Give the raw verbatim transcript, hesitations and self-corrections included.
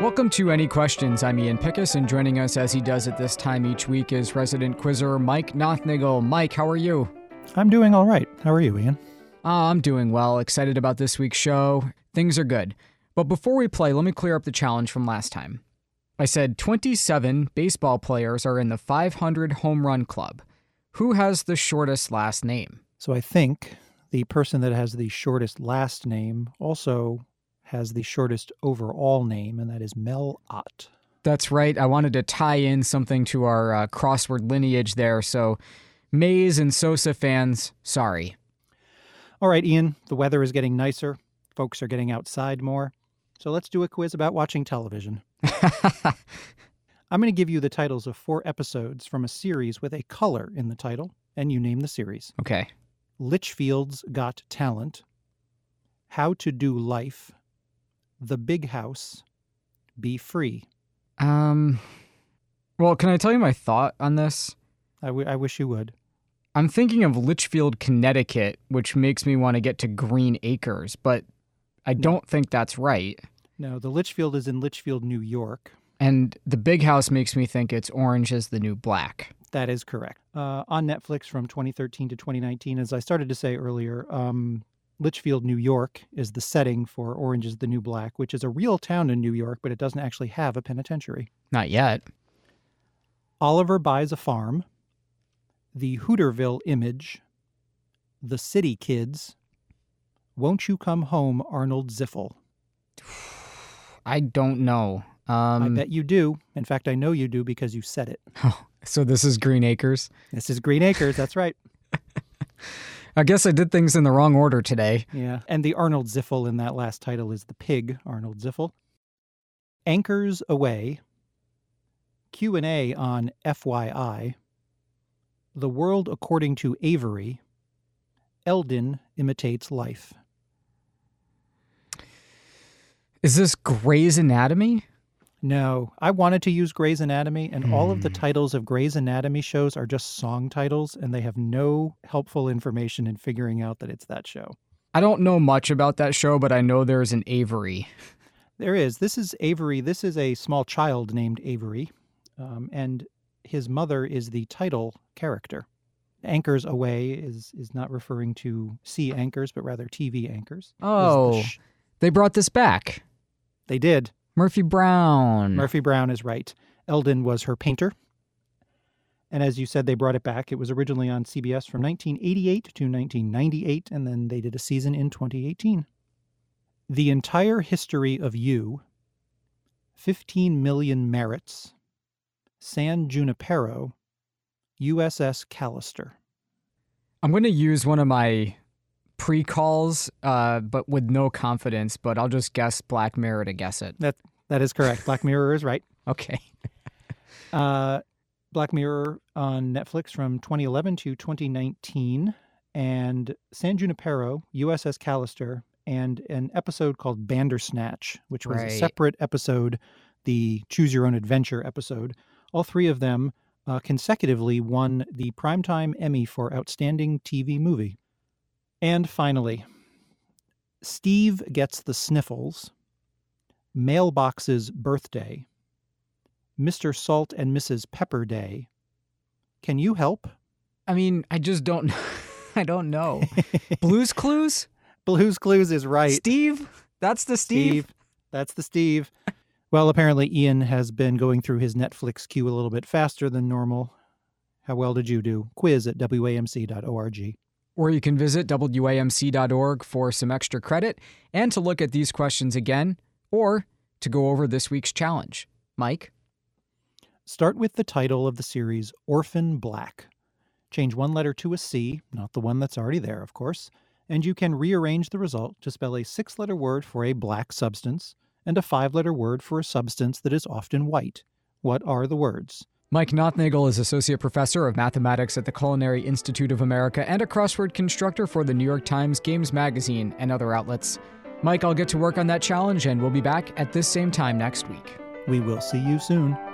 Welcome to Any Questions. I'm Ian Pickus, and joining us as he does at this time each week is resident quizzer Mike Nothnagel. Mike, how are you? I'm doing all right. How are you, Ian? Uh, I'm doing well. Excited about this week's show. Things are good. But before we play, let me clear up the challenge from last time. I said twenty-seven baseball players are in the five hundred home run club. Who has the shortest last name? So I think the person that has the shortest last name also has the shortest overall name, and that is Mel Ott. That's right. I wanted to tie in something to our uh, crossword lineage there, so Mays and Sosa fans, sorry. All right, Ian, the weather is getting nicer. Folks are getting outside more. So let's do a quiz about watching television. I'm going to give you the titles of four episodes from a series with a color in the title, and you name the series. Okay. Litchfield's Got Talent, How to Do Life, The Big House, Be Free. Um, well, can I tell you my thought on this? I, w- I wish you would. I'm thinking of Litchfield, Connecticut, which makes me want to get to Green Acres, but I don't think that's right. No, the Litchfield is in Litchfield, New York. And The Big House makes me think it's Orange is the New Black. That is correct. Uh, on Netflix from twenty thirteen to twenty nineteen, as I started to say earlier, um, Litchfield, New York is the setting for Orange is the New Black, which is a real town in New York, but it doesn't actually have a penitentiary. Not yet. Oliver Buys a Farm, The Hooterville Image, The City Kids, Won't You Come Home, Arnold Ziffel. I don't know. Um, I bet you do. In fact, I know you do because you said it. Oh, so this is Green Acres? This is Green Acres, that's right. I guess I did things in the wrong order today. Yeah, and the Arnold Ziffel in that last title is the pig, Arnold Ziffel. Anchors Away, Q and A on F Y I, The World According to Avery, Eldon Imitates Life. Is this Grey's Anatomy? No, I wanted to use Grey's Anatomy, and Hmm. all of the titles of Grey's Anatomy shows are just song titles, and they have no helpful information in figuring out that it's that show. I don't know much about that show, but I know there's an Avery. There is. This is Avery. This is a small child named Avery, um, and his mother is the title character. Anchors Away is is not referring to sea anchors, but rather T V anchors. Is the Oh, sh- they brought this back. they did. Murphy Brown. Murphy Brown is right. Eldon was her painter. And as you said, they brought it back. It was originally on C B S from nineteen eighty-eight to nineteen ninety-eight, and then they did a season in twenty eighteen. The Entire History of You, fifteen million Merits, San Junipero, U S S Callister. I'm going to use one of my pre-calls, uh, but with no confidence, but I'll just guess Black Mirror to guess it. That That is correct. Black Mirror is right. Okay. Uh, Black Mirror on Netflix from twenty eleven to twenty nineteen, and San Junipero, U S S Callister, and an episode called Bandersnatch, which was Right. a separate episode, the Choose Your Own Adventure episode. All three of them uh, consecutively won the Primetime Emmy for Outstanding T V Movie. And finally, Steve Gets the Sniffles, Mailbox's Birthday, Mister Salt and Missus Pepper Day. Can you help? I mean, I just don't I don't know. Blue's Clues? Blue's Clues is right. Steve? That's the Steve? Steve. That's the Steve. Well, apparently Ian has been going through his Netflix queue a little bit faster than normal. How well did you do? Quiz at W A M C dot org. Or you can visit W A M C dot org for some extra credit and to look at these questions again, or to go over this week's challenge. Mike? Start with the title of the series, Orphan Black. Change one letter to a C, not the one that's already there, of course, and you can rearrange the result to spell a six-letter word for a black substance and a five-letter word for a substance that is often white. What are the words? Mike Nothnagel is Associate Professor of Mathematics at the Culinary Institute of America and a crossword constructor for the New York Times, Games Magazine, and other outlets. Mike, I'll get to work on that challenge, and we'll be back at this same time next week. We will see you soon.